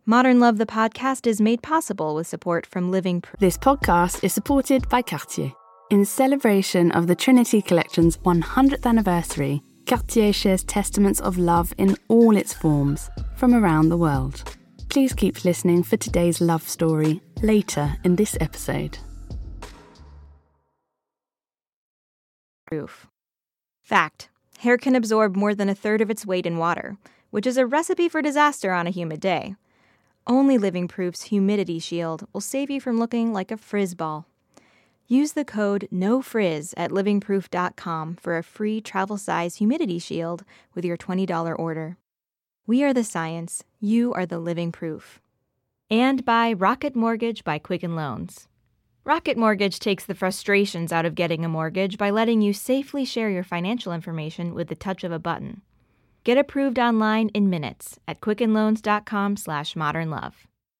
Modern Love, the podcast, is made possible with support from Living Proof. This podcast is supported by Cartier. In celebration of the Trinity Collection's 100th anniversary, Cartier shares testaments of love in all its forms from around the world. Please keep listening for today's love story later in this episode. Proof. Fact. Hair can absorb more than a third of its weight in water, which is a recipe for disaster on a humid day. Only Living Proof's Humidity Shield will save you from looking like a frizz ball. Use the code NOFRIZZ at livingproof.com for a free travel-size humidity shield with your $20 order. We are the science. You are the living proof. And by Rocket Mortgage by Quicken Loans. Rocket Mortgage takes the frustrations out of getting a mortgage by letting you safely share your financial information with the touch of a button. Get approved online in minutes at quickenloans.com/modernlove.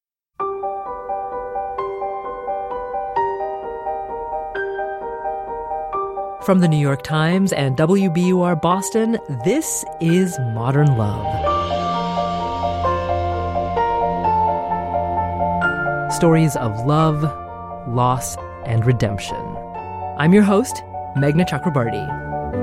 From the New York Times and WBUR Boston, this is Modern Love. Stories of love, loss, and redemption. I'm your host, Meghna Chakrabarty.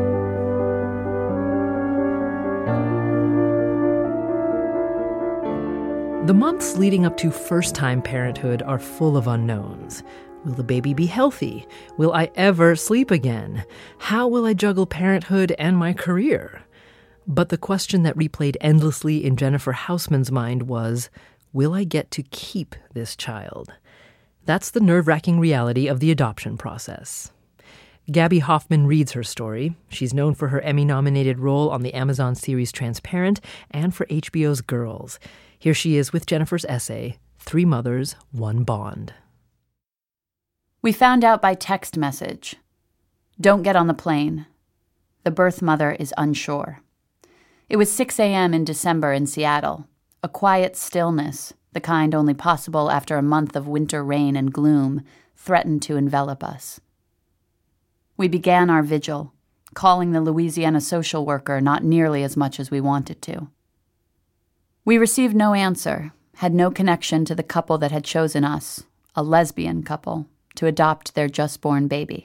The months leading up to first-time parenthood are full of unknowns. Will the baby be healthy? Will I ever sleep again? How will I juggle parenthood and my career? But the question that replayed endlessly in Jennifer Hausman's mind was, will I get to keep this child? That's the nerve-wracking reality of the adoption process. Gaby Hoffmann reads her story. She's known for her Emmy-nominated role on the Amazon series Transparent and for HBO's Girls. Here she is with Jennifer's essay, 3 Mothers, 1 Bond. We found out by text message. Don't get on the plane. The birth mother is unsure. It was 6 a.m. in December in Seattle. A quiet stillness, the kind only possible after a month of winter rain and gloom, threatened to envelop us. We began our vigil, calling the Louisiana social worker not nearly as much as we wanted to. We received no answer, had no connection to the couple that had chosen us, a lesbian couple, to adopt their just-born baby.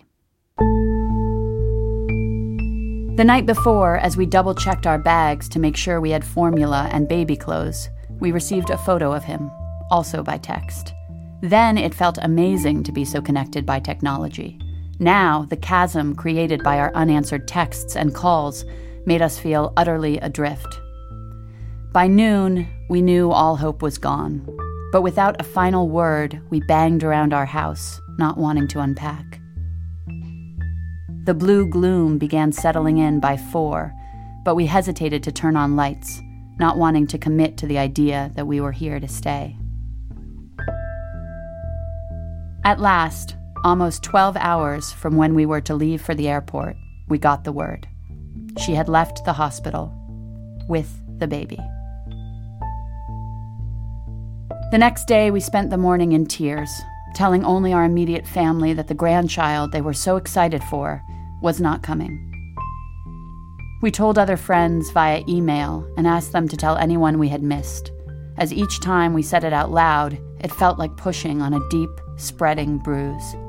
The night before, as we double-checked our bags to make sure we had formula and baby clothes, we received a photo of him, also by text. Then it felt amazing to be so connected by technology. Now, the chasm created by our unanswered texts and calls made us feel utterly adrift. By noon, we knew all hope was gone. But without a final word, we banged around our house, not wanting to unpack. The blue gloom began settling in by 4, but we hesitated to turn on lights, not wanting to commit to the idea that we were here to stay. At last, almost 12 hours from when we were to leave for the airport, we got the word. She had left the hospital with the baby. The next day, we spent the morning in tears, telling only our immediate family that the grandchild they were so excited for was not coming. We told other friends via email and asked them to tell anyone we had missed, as each time we said it out loud, it felt like pushing on a deep, spreading bruise.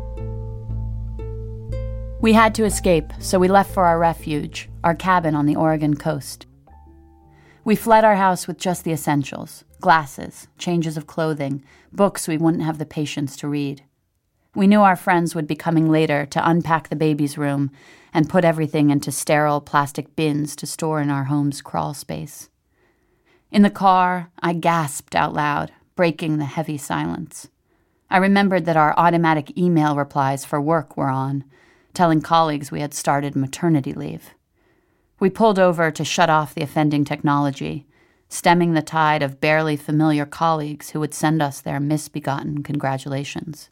We had to escape, so we left for our refuge, our cabin on the Oregon coast. We fled our house with just the essentials. Glasses, changes of clothing, books we wouldn't have the patience to read. We knew our friends would be coming later to unpack the baby's room and put everything into sterile plastic bins to store in our home's crawl space. In the car, I gasped out loud, breaking the heavy silence. I remembered that our automatic email replies for work were on, telling colleagues we had started maternity leave. We pulled over to shut off the offending technology, stemming the tide of barely familiar colleagues who would send us their misbegotten congratulations.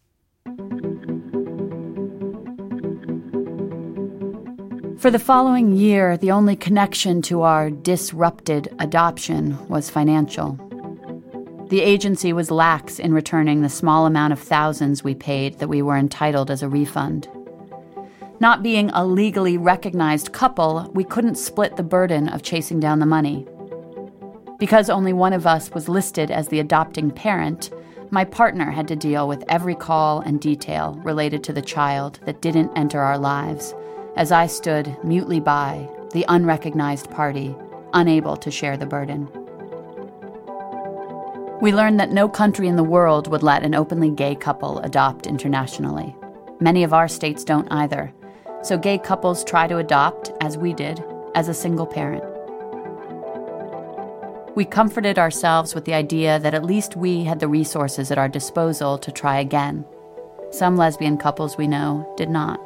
For the following year, the only connection to our disrupted adoption was financial. The agency was lax in returning the small amount of thousands we paid that we were entitled as a refund. Not being a legally recognized couple, we couldn't split the burden of chasing down the money. Because only one of us was listed as the adopting parent, my partner had to deal with every call and detail related to the child that didn't enter our lives, as I stood mutely by, the unrecognized party, unable to share the burden. We learned that no country in the world would let an openly gay couple adopt internationally. Many of our states don't either, so gay couples try to adopt, as we did, as a single parent. We comforted ourselves with the idea that at least we had the resources at our disposal to try again. Some lesbian couples we know did not.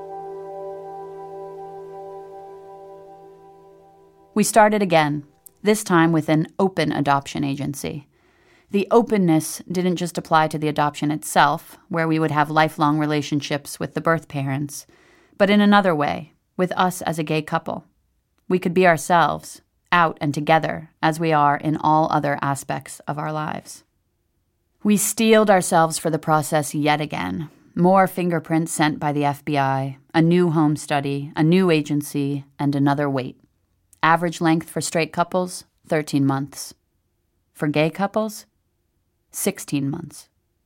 We started again, this time with an open adoption agency. The openness didn't just apply to the adoption itself, where we would have lifelong relationships with the birth parents, but in another way, with us as a gay couple. We could be ourselves, out and together, as we are in all other aspects of our lives. We steeled ourselves for the process yet again. More fingerprints sent by the FBI, a new home study, a new agency, and another wait. Average length for straight couples, 13 months. For gay couples, 16 months.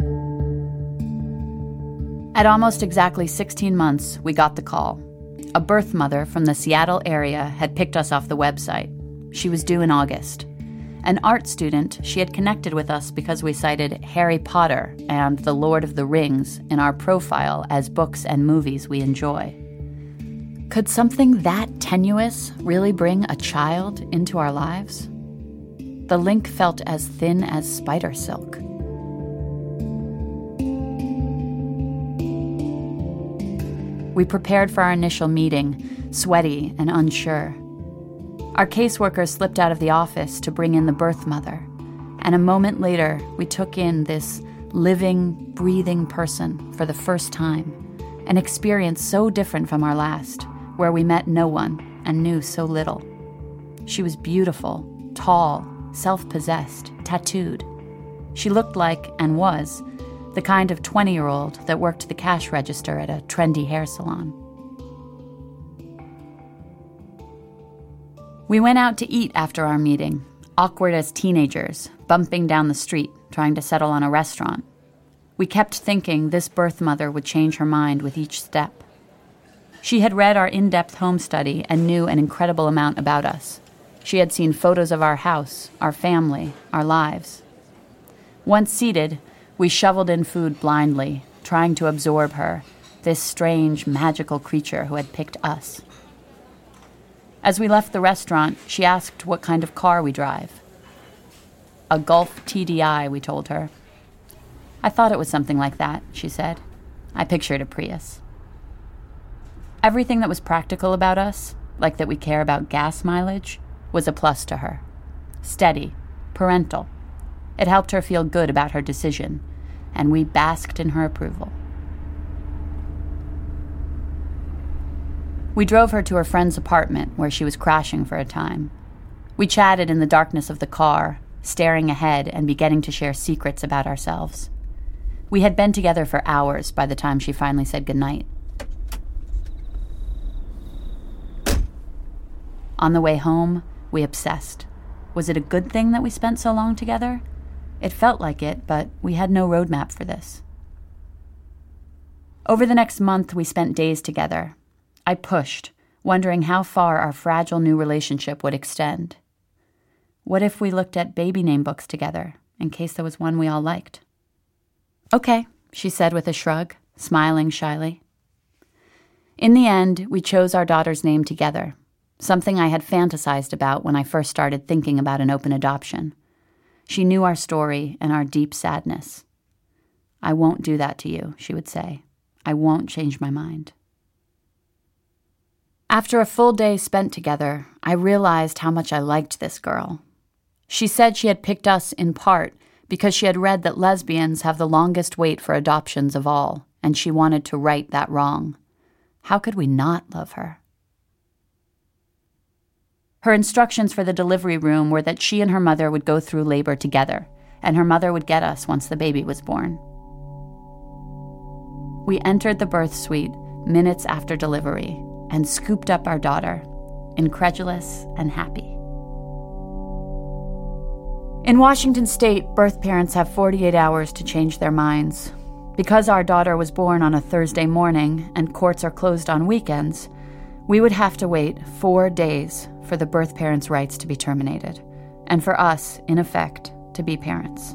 At almost exactly 16 months, we got the call. A birth mother from the Seattle area had picked us off the website. She was due in August. An art student, she had connected with us because we cited Harry Potter and The Lord of the Rings in our profile as books and movies we enjoy. Could something that tenuous really bring a child into our lives? The link felt as thin as spider silk. We prepared for our initial meeting, sweaty and unsure. Our caseworker slipped out of the office to bring in the birth mother, and a moment later, we took in this living, breathing person for the first time, an experience so different from our last, where we met no one and knew so little. She was beautiful, tall, self-possessed, tattooed. She looked like, and was, the kind of 20-year-old that worked the cash register at a trendy hair salon. We went out to eat after our meeting, awkward as teenagers, bumping down the street, trying to settle on a restaurant. We kept thinking this birth mother would change her mind with each step. She had read our in-depth home study and knew an incredible amount about us. She had seen photos of our house, our family, our lives. Once seated, we shoveled in food blindly, trying to absorb her, this strange, magical creature who had picked us. As we left the restaurant, she asked what kind of car we drive. A Golf TDI, we told her. I thought it was something like that, she said. I pictured a Prius. Everything that was practical about us, like that we care about gas mileage, was a plus to her. Steady, parental. It helped her feel good about her decision, and we basked in her approval. We drove her to her friend's apartment, where she was crashing for a time. We chatted in the darkness of the car, staring ahead and beginning to share secrets about ourselves. We had been together for hours by the time she finally said goodnight. On the way home, we obsessed. Was it a good thing that we spent so long together? It felt like it, but we had no roadmap for this. Over the next month, we spent days together. I pushed, wondering how far our fragile new relationship would extend. What if we looked at baby name books together, in case there was one we all liked? Okay, she said with a shrug, smiling shyly. In the end, we chose our daughter's name together, something I had fantasized about when I first started thinking about an open adoption. She knew our story and our deep sadness. I won't do that to you, she would say. I won't change my mind. After a full day spent together, I realized how much I liked this girl. She said she had picked us in part because she had read that lesbians have the longest wait for adoptions of all, and she wanted to right that wrong. How could we not love her? Her instructions for the delivery room were that she and her mother would go through labor together, and her mother would get us once the baby was born. We entered the birth suite minutes after delivery and scooped up our daughter, incredulous and happy. In Washington state, birth parents have 48 hours to change their minds. Because our daughter was born on a Thursday morning and courts are closed on weekends, we would have to wait 4 days for the birth parents' rights to be terminated, and for us, in effect, to be parents.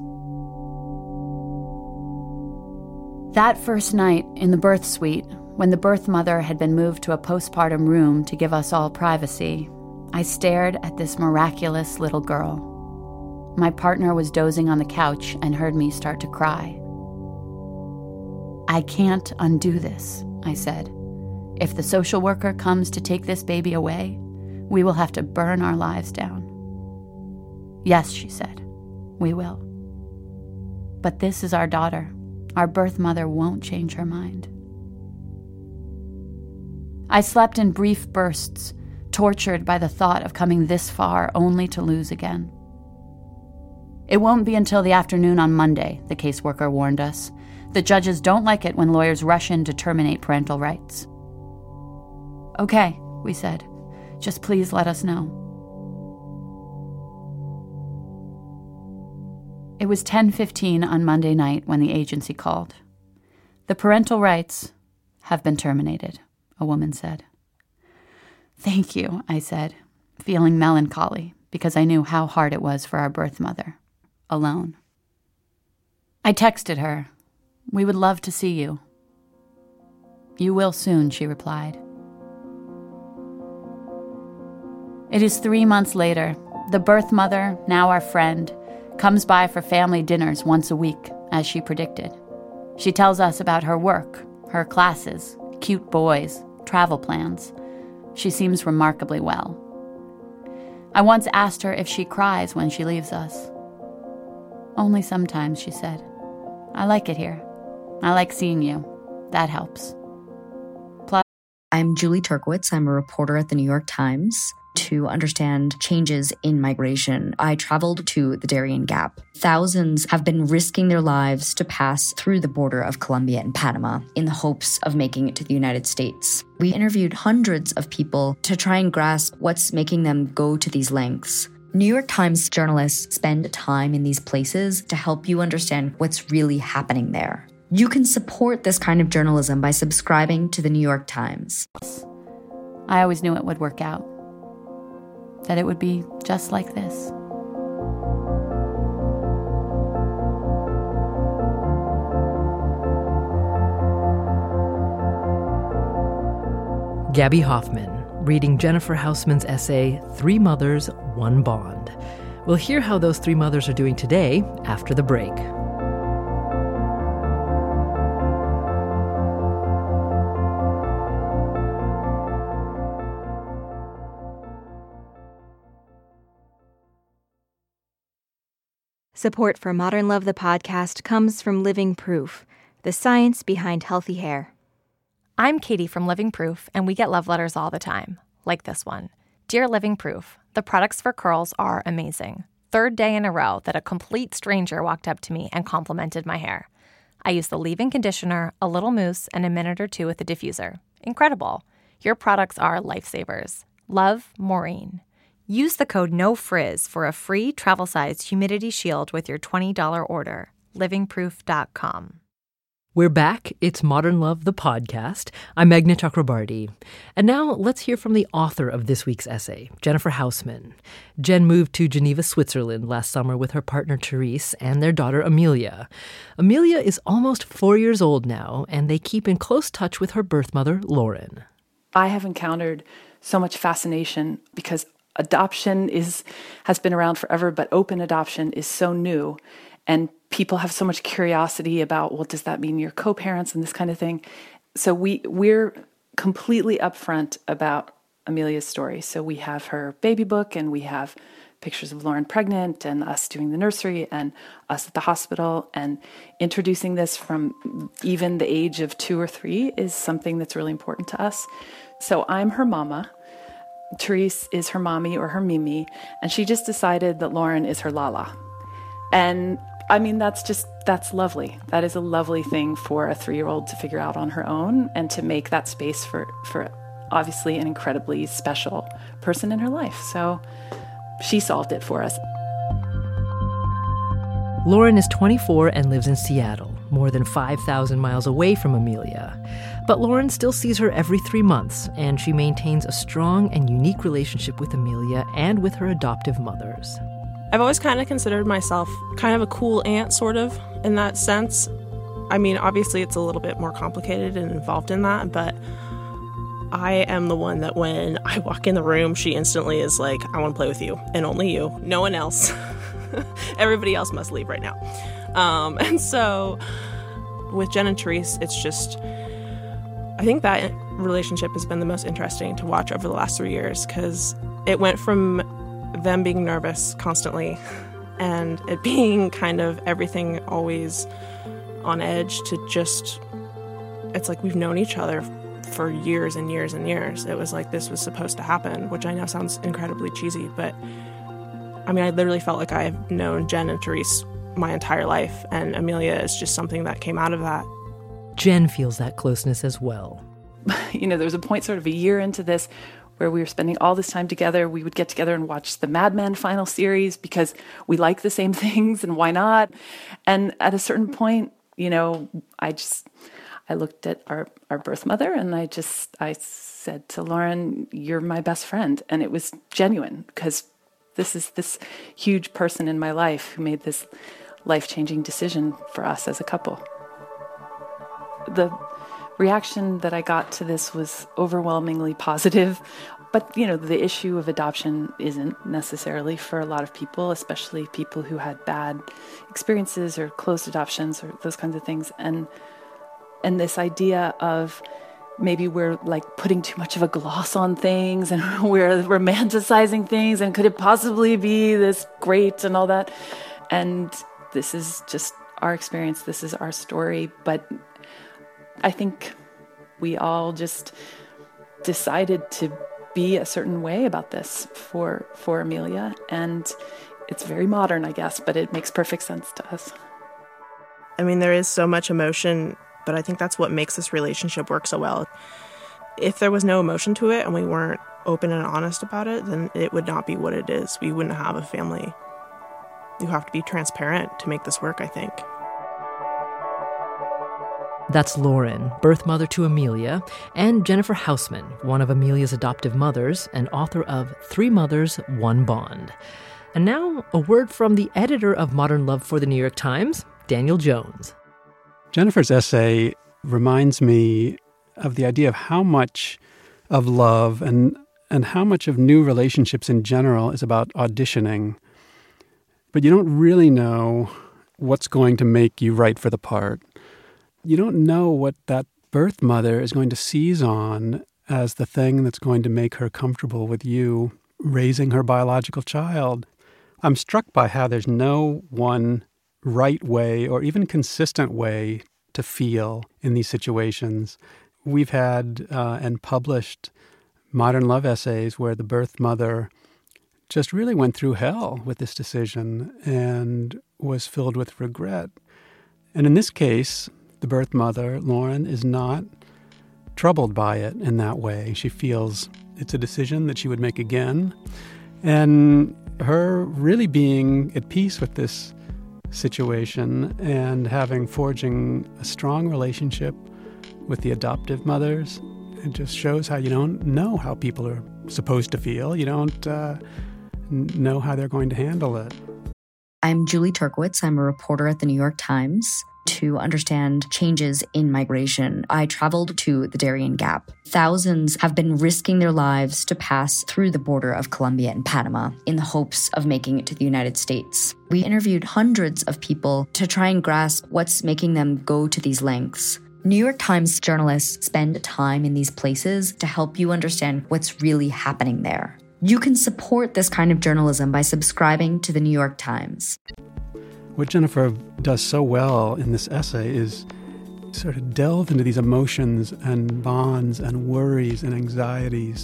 That first night in the birth suite, when the birth mother had been moved to a postpartum room to give us all privacy, I stared at this miraculous little girl. My partner was dozing on the couch and heard me start to cry. "I can't undo this," I said. "If the social worker comes to take this baby away, we will have to burn our lives down." "Yes," she said, "we will. But this is our daughter. Our birth mother won't change her mind." I slept in brief bursts, tortured by the thought of coming this far only to lose again. "It won't be until the afternoon on Monday," the caseworker warned us. "The judges don't like it when lawyers rush in to terminate parental rights." "Okay," we said. "Just please let us know." It was 10:15 on Monday night when the agency called. "The parental rights have been terminated," a woman said. "Thank you," I said, feeling melancholy because I knew how hard it was for our birth mother, alone. I texted her, "We would love to see you." "You will soon," she replied. It is 3 months later. The birth mother, now our friend, comes by for family dinners once a week, as she predicted. She tells us about her work, her classes, cute boys, travel plans. She seems remarkably well. I once asked her if she cries when she leaves us. "Only sometimes," she said. "I like it here. I like seeing you. That helps." I'm Julie Turkowitz. I'm a reporter at the New York Times. To understand changes in migration, I traveled to the Darien Gap. Thousands have been risking their lives to pass through the border of Colombia and Panama in the hopes of making it to the United States. We interviewed hundreds of people to try and grasp what's making them go to these lengths. New York Times journalists spend time in these places to help you understand what's really happening there. You can support this kind of journalism by subscribing to the New York Times. I always knew it would work out. That it would be just like this. Gabby Hoffman, reading Jennifer Hausman's essay, 3 Mothers, 1 Bond. We'll hear how those 3 mothers are doing today after the break. Support for Modern Love the podcast comes from Living Proof, the science behind healthy hair. I'm Katie from Living Proof, and we get love letters all the time, like this one. Dear Living Proof, the products for curls are amazing. 3rd day in a row that a complete stranger walked up to me and complimented my hair. I use the leave-in conditioner, a little mousse, and a minute or 2 with the diffuser. Incredible. Your products are lifesavers. Love, Maureen. Use the code NOFRIZ for a free travel-sized humidity shield with your $20 order. livingproof.com. We're back. It's Modern Love, the podcast. I'm Meghna Chakrabarti. And now let's hear from the author of this week's essay, Jennifer Hausman. Jen moved to Geneva, Switzerland last summer with her partner Therese and their daughter Amelia. Amelia is almost 4 years old now, and they keep in close touch with her birth mother, Lauren. I have encountered so much fascination because adoption has been around forever, but open adoption is so new. And people have so much curiosity about, well, does that mean you're co-parents and this kind of thing? So we're completely upfront about Amelia's story. So we have her baby book, and we have pictures of Lauren pregnant and us doing the nursery and us at the hospital. And introducing this from even the age of 2 or 3 is something that's really important to us. So I'm her mama. Therese is her mommy or her Mimi, and she just decided that Lauren is her Lala. And I mean, that's lovely. That is a lovely thing for a 3-year-old to figure out on her own and to make that space for obviously an incredibly special person in her life. So she solved it for us. Lauren is 24 and lives in Seattle, more than 5,000 miles away from Amelia. But Lauren still sees her every 3 months, and she maintains a strong and unique relationship with Amelia and with her adoptive mothers. I've always kind of considered myself kind of a cool aunt, sort of, in that sense. I mean, obviously it's a little bit more complicated and involved in that, but I am the one that when I walk in the room, she instantly is like, I want to play with you, and only you, no one else. Everybody else must leave right now. And so with Jen and Therese, it's just, I think that relationship has been the most interesting to watch over the last 3 years, because it went from them being nervous constantly and it being kind of everything always on edge to just, it's like we've known each other for years and years and years. It was like this was supposed to happen, which I know sounds incredibly cheesy, but I mean, I literally felt like I've known Jen and Therese my entire life, and Amelia is just something that came out of that. Jen feels that closeness as well. You know, there was a point sort of a year into this where we were spending all this time together. We would get together and watch the Mad Men final series because we like the same things, and why not? And at a certain point, you know, I looked at our birth mother, and I said to Lauren, "You're my best friend." And it was genuine, because this is this huge person in my life who made this life-changing decision for us as a couple. The reaction that I got to this was overwhelmingly positive, but you know, the issue of adoption isn't necessarily for a lot of people, especially people who had bad experiences or closed adoptions or those kinds of things. And this idea of maybe we're like putting too much of a gloss on things and we're romanticizing things, and could it possibly be this great and all that? And this is just our experience. This is our story. But I think we all just decided to be a certain way about this for Amelia. And it's very modern, I guess, but it makes perfect sense to us. I mean, there is so much emotion, but I think that's what makes this relationship work so well. If there was no emotion to it and we weren't open and honest about it, then it would not be what it is. We wouldn't have a family. You have to be transparent to make this work, I think. That's Lauren, birth mother to Amelia, and Jennifer Hausman, one of Amelia's adoptive mothers and author of 3 Mothers, 1 Bond. And now, a word from the editor of Modern Love for the New York Times, Daniel Jones. Jennifer's essay reminds me of the idea of how much of love and how much of new relationships in general is about auditioning. But you don't really know what's going to make you right for the part. You don't know what that birth mother is going to seize on as the thing that's going to make her comfortable with you raising her biological child. I'm struck by how there's no one right way or even consistent way to feel in these situations. We've had and published modern love essays where the birth mother just really went through hell with this decision and was filled with regret. And in this case, the birth mother, Lauren, is not troubled by it in that way. She feels it's a decision that she would make again. And her really being at peace with this situation and forging a strong relationship with the adoptive mothers, it just shows how you don't know how people are supposed to feel. You don't know how they're going to handle it. I'm Julie Turkowitz. I'm a reporter at the New York Times. To understand changes in migration, I traveled to the Darien Gap. Thousands have been risking their lives to pass through the border of Colombia and Panama in the hopes of making it to the United States. We interviewed hundreds of people to try and grasp what's making them go to these lengths. New York Times journalists spend time in these places to help you understand what's really happening there. You can support this kind of journalism by subscribing to the New York Times. What Jennifer does so well in this essay is sort of delve into these emotions and bonds and worries and anxieties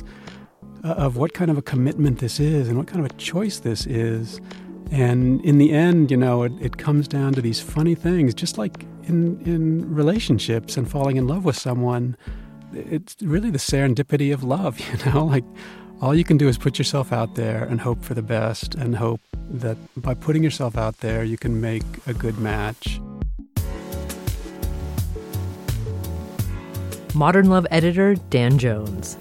of what kind of a commitment this is and what kind of a choice this is. And in the end, you know, it comes down to these funny things, just like in relationships and falling in love with someone. It's really the serendipity of love, you know, like all you can do is put yourself out there and hope for the best and hope that by putting yourself out there, you can make a good match. Modern Love editor Dan Jones.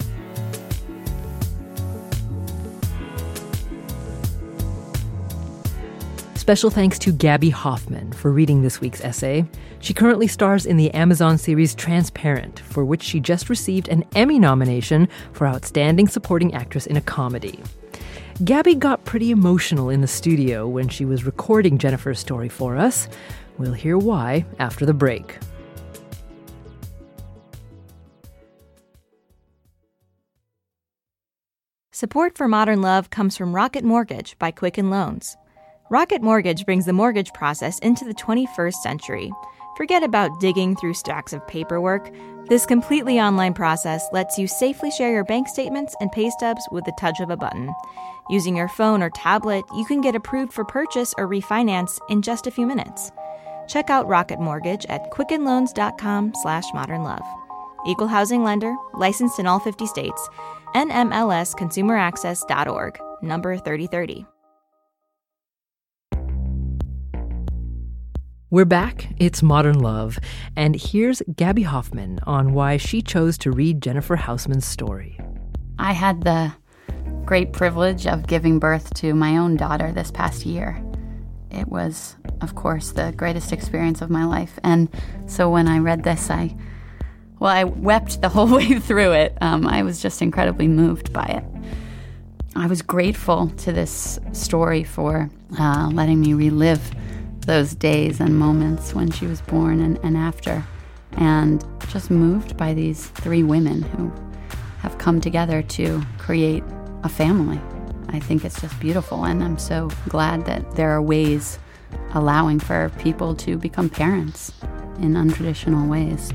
Special thanks to Gabby Hoffman for reading this week's essay. She currently stars in the Amazon series Transparent, for which she just received an Emmy nomination for Outstanding Supporting Actress in a Comedy. Gabby got pretty emotional in the studio when she was recording Jennifer's story for us. We'll hear why after the break. Support for Modern Love comes from Rocket Mortgage by Quicken Loans. Rocket Mortgage brings the mortgage process into the 21st century. Forget about digging through stacks of paperwork. This completely online process lets you safely share your bank statements and pay stubs with the touch of a button. Using your phone or tablet, you can get approved for purchase or refinance in just a few minutes. Check out Rocket Mortgage at quickenloans.com/modernlove. Equal housing lender, licensed in all 50 states. NMLSconsumeraccess.org, number 3030. We're back. It's Modern Love. And here's Gabby Hoffman on why she chose to read Jennifer Hausman's story. I had the great privilege of giving birth to my own daughter this past year. It was, of course, the greatest experience of my life. And so when I read this, I wept the whole way through it. I was just incredibly moved by it. I was grateful to this story for letting me relive those days and moments when she was born and after, and just moved by these three women who have come together to create a family. I think it's just beautiful, and I'm so glad that there are ways allowing for people to become parents in untraditional ways.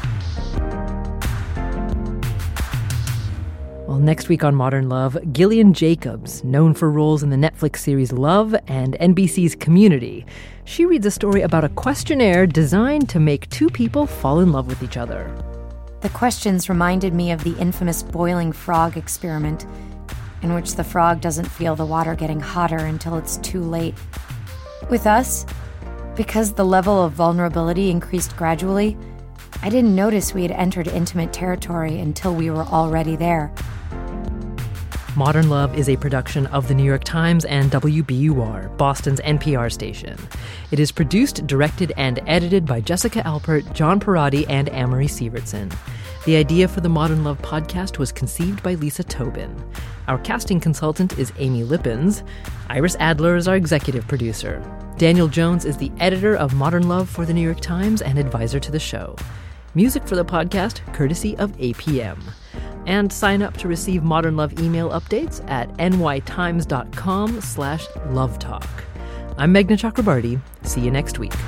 Well, next week on Modern Love, Gillian Jacobs, known for roles in the Netflix series Love and NBC's Community. She reads a story about a questionnaire designed to make two people fall in love with each other. The questions reminded me of the infamous boiling frog experiment, in which the frog doesn't feel the water getting hotter until it's too late. With us, because the level of vulnerability increased gradually, I didn't notice we had entered intimate territory until we were already there. Modern Love is a production of The New York Times and WBUR, Boston's NPR station. It is produced, directed, and edited by Jessica Alpert, John Parati, and Amory Sievertson. The idea for the Modern Love podcast was conceived by Lisa Tobin. Our casting consultant is Amy Lippens. Iris Adler is our executive producer. Daniel Jones is the editor of Modern Love for The New York Times and advisor to the show. Music for the podcast, courtesy of APM. And sign up to receive Modern Love email updates at nytimes.com/lovetalk. I'm Meghna Chakrabarti. See you next week.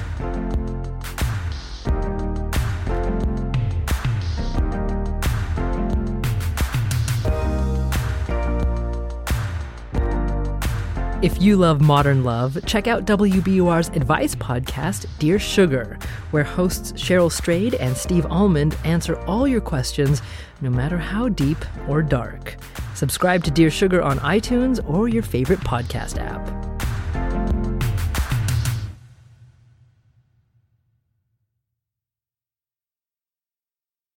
If you love Modern Love, check out WBUR's advice podcast, Dear Sugar, where hosts Cheryl Strayed and Steve Almond answer all your questions, no matter how deep or dark. Subscribe to Dear Sugar on iTunes or your favorite podcast app.